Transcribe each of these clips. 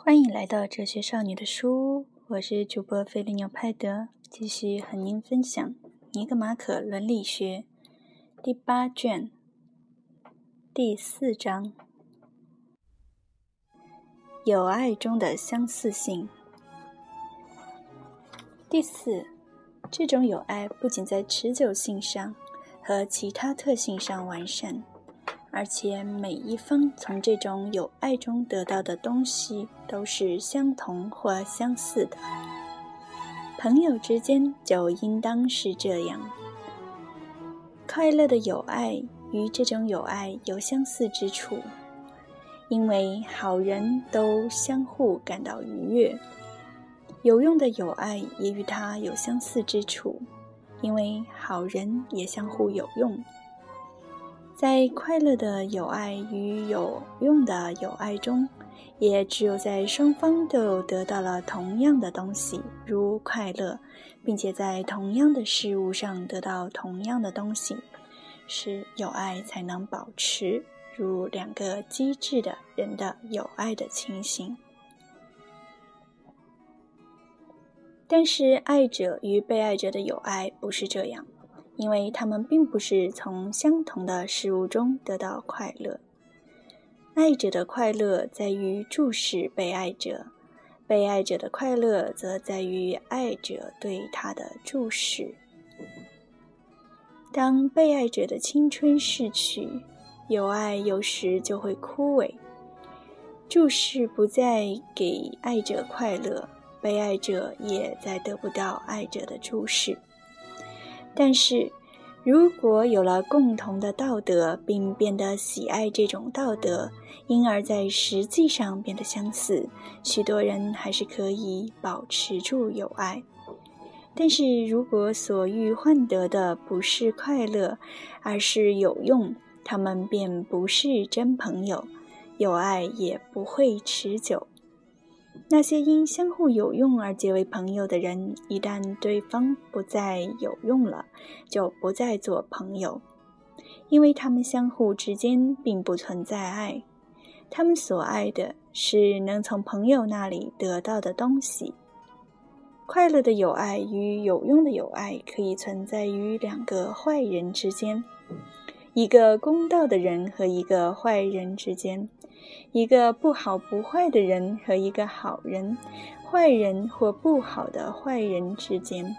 欢迎来到哲学少女的书屋，我是主播菲利纽派德，继续和您分享尼格马可伦理学第8卷第4章，友爱中的相似性。第4，这种友爱不仅在持久性上和其他特性上完善，而且每一方从这种友爱中得到的东西都是相同或相似的。朋友之间就应当是这样。快乐的友爱与这种友爱有相似之处，因为好人都相互感到愉悦。有用的友爱也与它有相似之处，因为好人也相互有用。在快乐的友爱与有用的友爱中，也只有在双方都得到了同样的东西，如快乐，并且在同样的事物上得到同样的东西，使友爱才能保持，如两个机智的人的友爱的情形。但是爱者与被爱者的友爱不是这样，因为他们并不是从相同的事物中得到快乐。爱者的快乐在于注视被爱者，被爱者的快乐则在于爱者对他的注视。当被爱者的青春逝去，友爱有时就会枯萎。注视不再给爱者快乐，被爱者也再得不到爱者的注视。但是如果有了共同的道德，并变得喜爱这种道德，因而在实际上变得相似，许多人还是可以保持住友爱。但是如果所欲换得的不是快乐，而是有用，他们便不是真朋友，友爱也不会持久。那些因相互有用而结为朋友的人，一旦对方不再有用了，就不再做朋友，因为他们相互之间并不存在爱，他们所爱的是能从朋友那里得到的东西。快乐的友爱与有用的友爱可以存在于两个坏人之间，一个公道的人和一个坏人之间，一个不好不坏的人和一个好人、坏人或不好的坏人之间。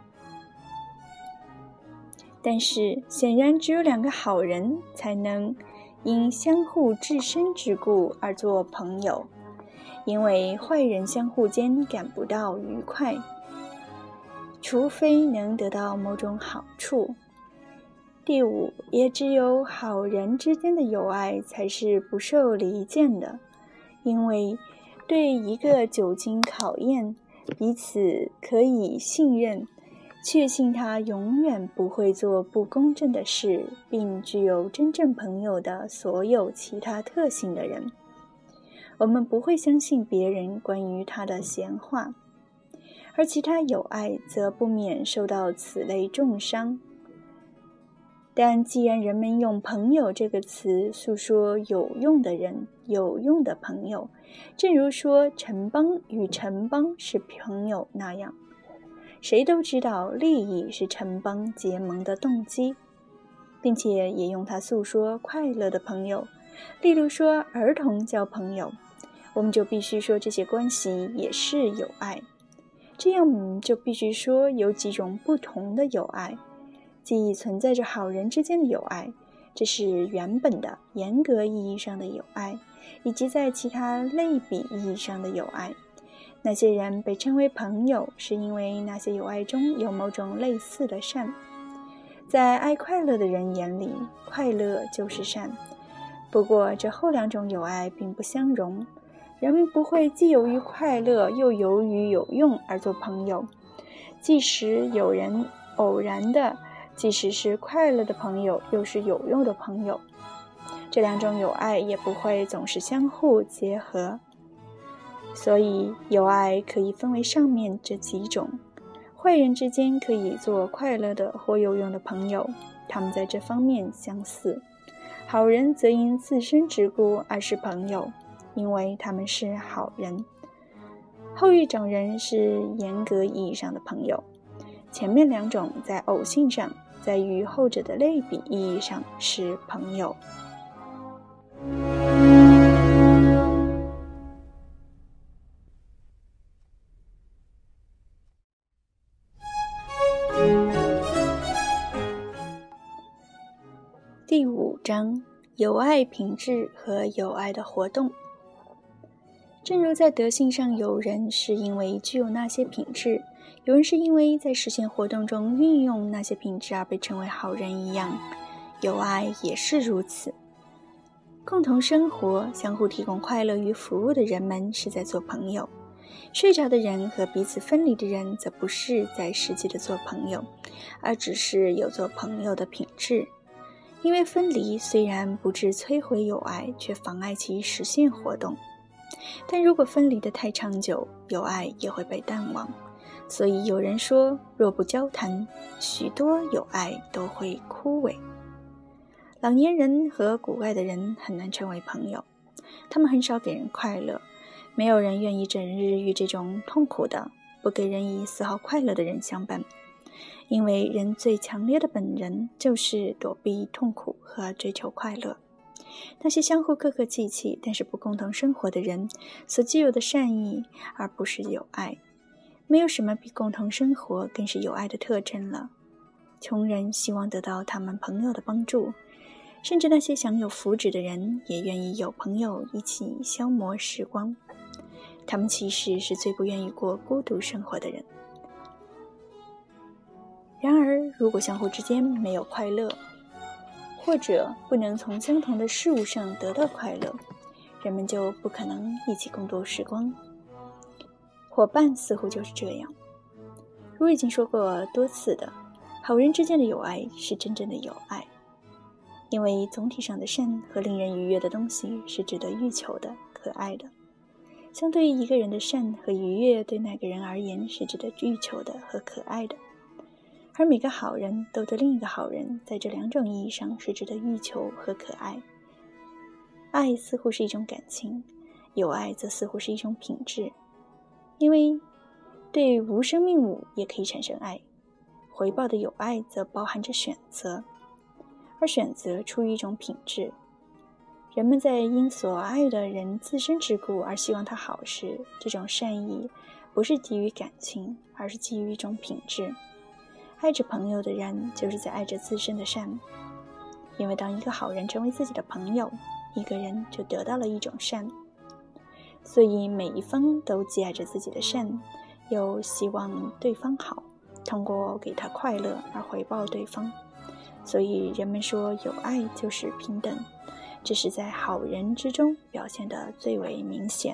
但是显然只有两个好人才能因相互至深之故而做朋友，因为坏人相互间感不到愉快，除非能得到某种好处。第5，也只有好人之间的友爱才是不受离间的，因为对一个久经考验，彼此可以信任，确信他永远不会做不公正的事，并具有真正朋友的所有其他特性的人，我们不会相信别人关于他的闲话，而其他友爱则不免受到此类重伤。但既然人们用朋友这个词诉说有用的人、有用的朋友，正如说城邦与城邦是朋友那样，谁都知道利益是城邦结盟的动机，并且也用它诉说快乐的朋友，例如说儿童交朋友，我们就必须说这些关系也是友爱。这样我们就必须说有几种不同的友爱，既存在着好人之间的友爱，这是原本的严格意义上的友爱，以及在其他类比意义上的友爱。那些人被称为朋友，是因为那些友爱中有某种类似的善。在爱快乐的人眼里，快乐就是善。不过这后两种友爱并不相容，人们不会既由于快乐又由于有用而做朋友，即使有人偶然的，即使是快乐的朋友又是有用的朋友，这两种友爱也不会总是相互结合。所以友爱可以分为上面这几种，坏人之间可以做快乐的或有用的朋友，他们在这方面相似，好人则因自身之故而是朋友， 因为他们是好人。后一种人是严格意义上的朋友，前面两种在偶性上，在与后者的类比意义上是朋友。第5章，友爱品质和友爱的活动。正如在德性上，有人是因为具有那些品质，有人是因为在实现活动中运用那些品质而被称为好人一样，友爱也是如此。共同生活、相互提供快乐与服务的人们是在做朋友，睡着的人和彼此分离的人则不是在实际的做朋友，而只是有做朋友的品质。因为分离虽然不致摧毁友爱，却妨碍其实现活动。但如果分离得太长久，友爱也会被淡忘。所以有人说，若不交谈，许多友爱都会枯萎。老年人和古怪的人很难成为朋友，他们很少给人快乐，没有人愿意整日与这种痛苦的、不给人以丝毫快乐的人相伴。因为人最强烈的本能就是躲避痛苦和追求快乐。那些相互客客气气但是不共同生活的人所具有的善意，而不是友爱。没有什么比共同生活更是友爱的特征了。穷人希望得到他们朋友的帮助，甚至那些享有福祉的人也愿意有朋友一起消磨时光。他们其实是最不愿意过孤独生活的人。然而，如果相互之间没有快乐，或者不能从相同的事物上得到快乐，人们就不可能一起共度时光。伙伴似乎就是这样。如已经说过多次的，好人之间的友爱是真正的友爱，因为总体上的善和令人愉悦的东西是值得欲求的、可爱的。相对于一个人的善和愉悦，对那个人而言是值得欲求的和可爱的。而每个好人都对另一个好人，在这两种意义上是值得欲求和可爱。爱似乎是一种感情，友爱则似乎是一种品质。因为对无生命物也可以产生爱，回报的友爱则包含着选择，而选择出于一种品质。人们在因所爱的人自身之故而希望他好时，这种善意不是基于感情，而是基于一种品质。爱着朋友的人就是在爱着自身的善，因为当一个好人成为自己的朋友，一个人就得到了一种善。所以每一方都既爱着自己的善，又希望对方好，通过给他快乐而回报对方。所以人们说友爱就是平等，这是在好人之中表现得最为明显。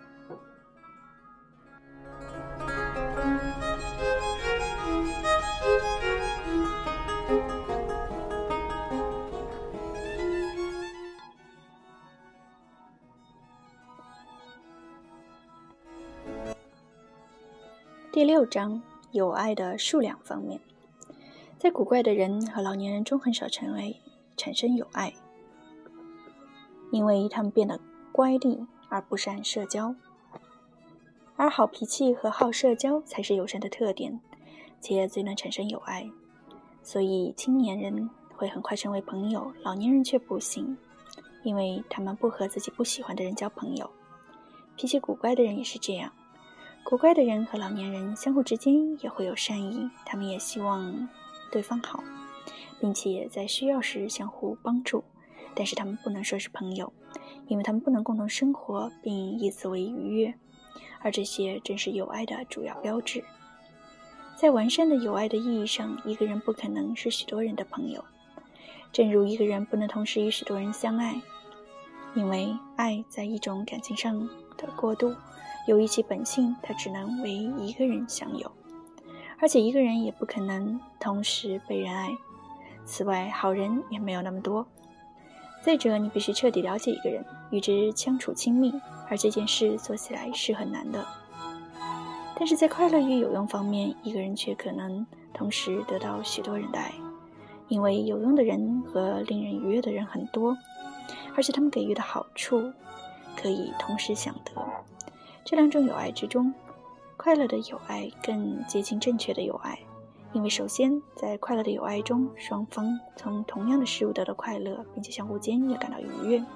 第6章，友爱的数量方面。在古怪的人和老年人中很少产生友爱，因为他们变得乖戾而不善社交。而好脾气和好社交才是友善的特点，且最能产生友爱。所以青年人会很快成为朋友，老年人却不行，因为他们不和自己不喜欢的人交朋友。脾气古怪的人也是这样。古怪的人和老年人相互之间也会有善意，他们也希望对方好，并且在需要时相互帮助，但是他们不能说是朋友，因为他们不能共同生活并以此为愉悦，而这些正是友爱的主要标志。在完善的友爱的意义上，一个人不可能是许多人的朋友，正如一个人不能同时与许多人相爱，因为爱在一种感情上的过渡，由于其本性，它只能为一个人享有，而且一个人也不可能同时被人爱。此外，好人也没有那么多。再者，你必须彻底了解一个人，与之相处亲密，而这件事做起来是很难的。但是在快乐与有用方面，一个人却可能同时得到许多人的爱，因为有用的人和令人愉悦的人很多，而且他们给予的好处可以同时享得。这两种友爱之中，快乐的友爱更接近正确的友爱，因为首先在快乐的友爱中，双方从同样的事物得到快乐，并且相互间也感到愉悦。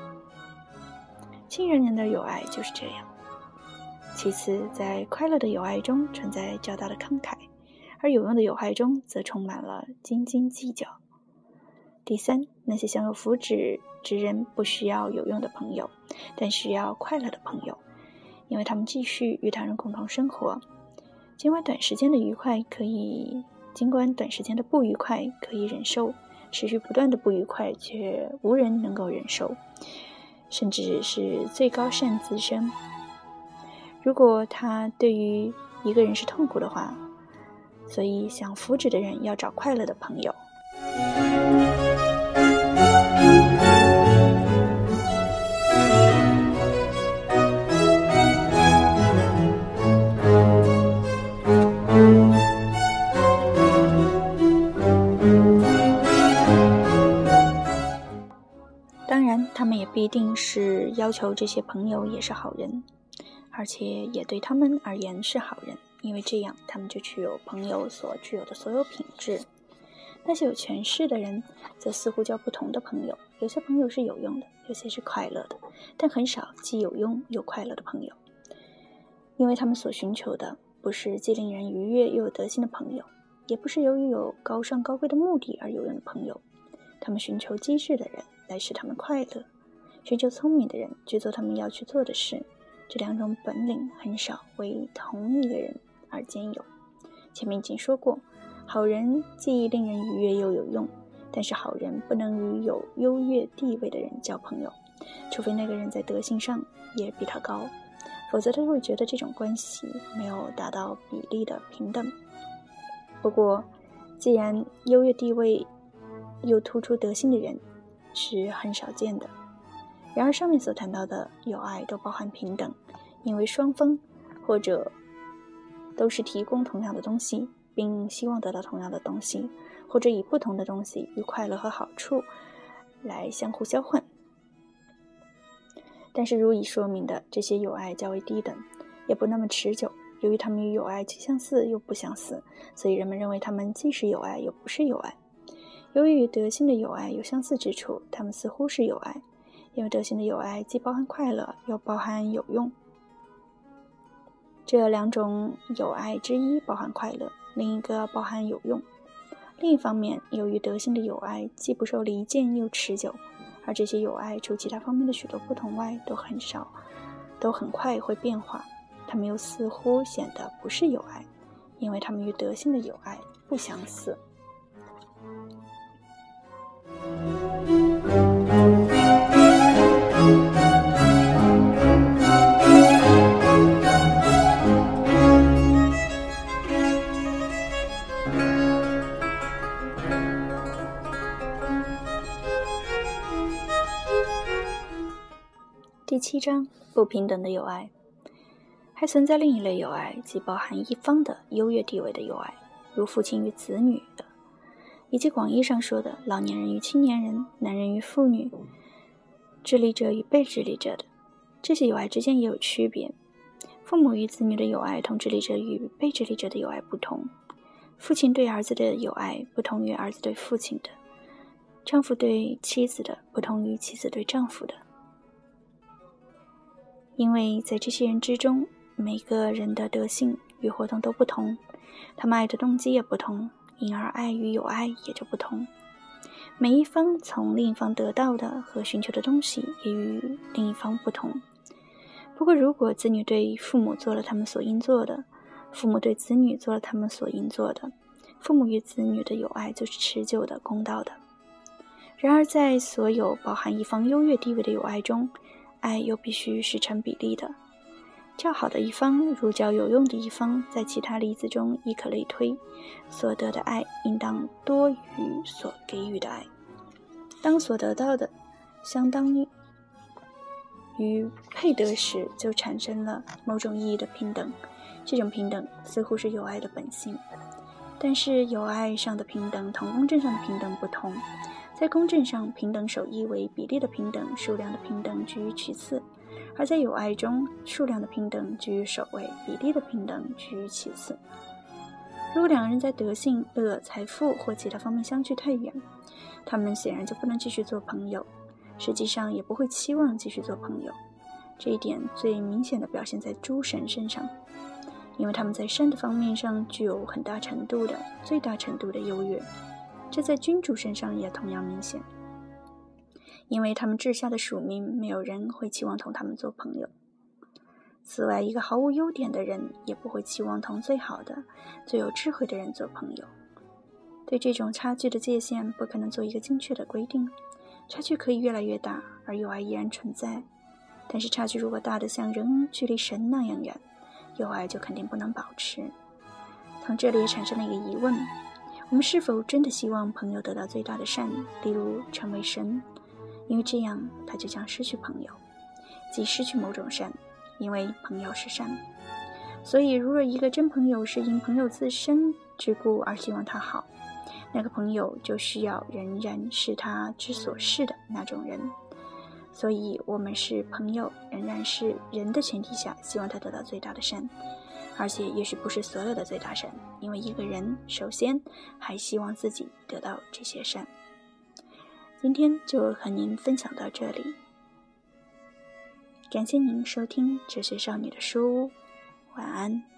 亲人间的友爱就是这样。其次，在快乐的友爱中存在较大的慷慨，而有用的友爱中则充满了斤斤计较。第三，那些享有福祉之人不需要有用的朋友，但需要快乐的朋友，因为他们继续与他人共同生活。尽管短时间的不愉快可以忍受，持续不断的不愉快却无人能够忍受，甚至是最高善自身。如果他对于一个人是痛苦的话，所以想福祉的人要找快乐的朋友。当然，他们也必定是要求这些朋友也是好人，而且也对他们而言是好人，因为这样他们就具有朋友所具有的所有品质。那些有权势的人则似乎交不同的朋友，有些朋友是有用的，有些是快乐的，但很少既有用又快乐的朋友，因为他们所寻求的不是既令人愉悦又有德行的朋友，也不是由于有高尚高贵的目的而有用的朋友。他们寻求机智的人来使他们快乐，寻求聪明的人去做他们要去做的事。这两种本领很少为同一个人而兼有。前面已经说过，好人既令人愉悦又有用，但是好人不能与有优越地位的人交朋友，除非那个人在德行上也比他高，否则他会觉得这种关系没有达到比例的平等。不过，既然优越地位又突出德行的人是很少见的，然而上面所谈到的友爱都包含平等，因为双方或者都是提供同样的东西，并希望得到同样的东西，或者以不同的东西与快乐和好处来相互交换。但是如已说明的，这些友爱较为低等，也不那么持久。由于他们与友爱既相似又不相似，所以人们认为他们既是友爱又不是友爱。由于与德行的友爱有相似之处，他们似乎是友爱，因为德行的友爱既包含快乐又包含有用。这两种友爱之一包含快乐，另一个包含有用。另一方面，由于德行的友爱既不受离间又持久，而这些友爱除其他方面的许多不同外都很快会变化，他们又似乎显得不是友爱，因为他们与德行的友爱不相似。第7章，不平等的友爱。还存在另一类友爱，即包含一方的优越地位的友爱，如父亲与子女的，以及广义上说的老年人与青年人、男人与妇女、智力者与被智力者的。这些友爱之间也有区别。父母与子女的友爱同智力者与被智力者的友爱不同，父亲对儿子的友爱不同于儿子对父亲的，丈夫对妻子的不同于妻子对丈夫的。因为在这些人之中，每个人的德性与活动都不同，他们爱的动机也不同，因而爱与友爱也就不同。每一方从另一方得到的和寻求的东西也与另一方不同。不过如果子女对父母做了他们所应做的，父母对子女做了他们所应做的，父母与子女的友爱就是持久的、公道的。然而在所有包含一方优越地位的友爱中，爱又必须是成比例的。较好的一方如较有用的一方，在其他例子中亦可类推，所得的爱应当多于所给予的爱。当所得到的相当于配得时，就产生了某种意义的平等。这种平等似乎是友爱的本性，但是友爱上的平等同公正上的平等不同。在公正上，平等守义为比例的平等、数量的平等居于其次， 而在友爱中，数量的平等居于首位，比例的平等居于其次。如果两个人在德性、恶、财富或其他方面相距太远，他们显然就不能继续做朋友，实际上也不会期望继续做朋友。这一点最明显的表现在诸神身上，因为他们在善的方面上具有最大程度的优越。这在君主身上也同样明显，因为他们治下的属民，没有人会期望同他们做朋友。此外，一个毫无优点的人也不会期望同最好的、最有智慧的人做朋友。对这种差距的界限不可能做一个精确的规定，差距可以越来越大，而友爱依然存在。但是差距如果大得像人距离神那样远，友爱就肯定不能保持。从这里也产生了一个疑问，我们是否真的希望朋友得到最大的善，例如成为神？因为这样他就将失去朋友，即失去某种善，因为朋友是善。所以如果一个真朋友是因朋友自身之故而希望他好，那个朋友就需要仍然是他之所是的那种人。所以我们是朋友仍然是人的前提下希望他得到最大的善，而且也许不是所有的最大善，因为一个人首先还希望自己得到这些善。今天就和您分享到这里，感谢您收听哲学少女的书屋，晚安。